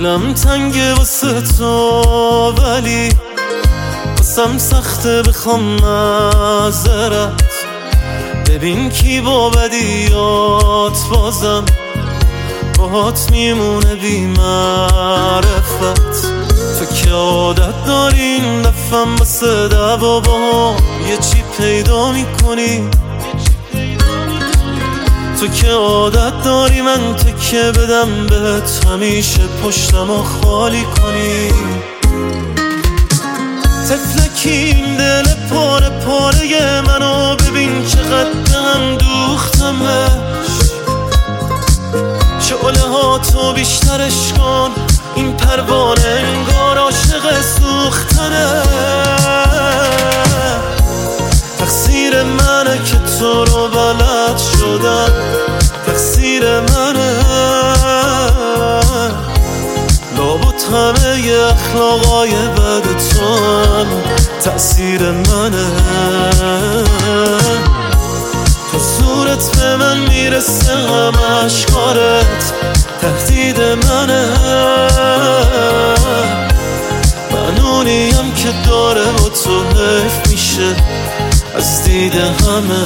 دلم تنگه واسه تو ولی واسم سخته بخوام معذرت. ببین کی با بدیات بازم باهات میمونه بی معرفت. تو که عادت داری این دفعم واسه دعوا با یه چی پیدا میکنی. تو که عادت داری من تکه بدم بهت همیشه پشتمو خالی کنی. تفلکی این دل پاره پاره منو ببین چقدر هم دوختمش. شعله ها تو بیشترش کن این پروانه انگار عاشق سوختنه. تقصیر منه که تو رو بلد شدم، تقصیر منه. لابد همه ی اخلاقای بد تو هم تأثیر منه. تو زورت به من میرسه همش کارت تهدید منه. من اونیم که داره با تو حیف میشه از دید همه.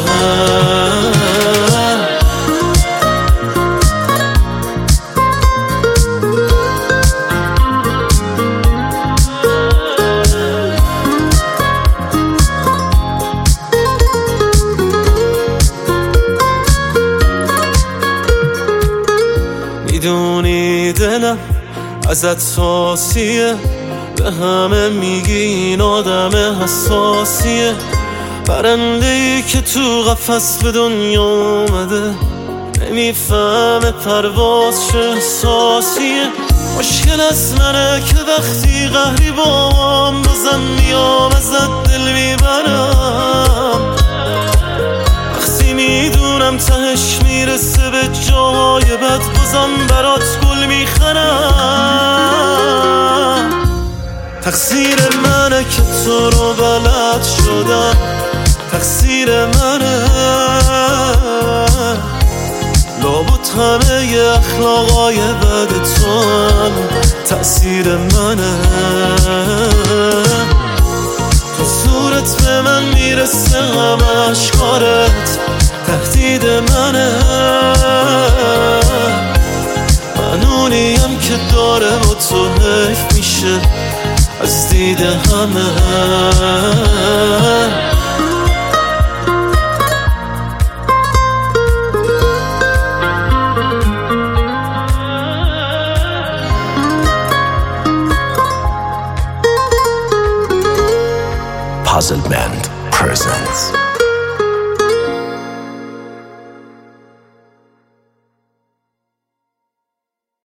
میدونی دلم ازت حساسیه، به همه میگی این آدم حساسیه. پرنده‌ای که تو قفس به دنیا اومده نمیفهمه پرواز چه احساسیه. مشکل از منه که وقتی قهری بام بازم میام ازت دل میبرم. وقتی میدونم تهش میرسه به جای بد بازم برات گل میخرم. تقصیر منه که تو رو بلد شدم، تقصیر منه. لابد همه ی اخلاقای بد تو هم تأثیر منه. تو زورت به من میرسه همش کارت تهدید منه. من اونیم که داره با تو حیف میشه از دید همه. Puzzle Band presents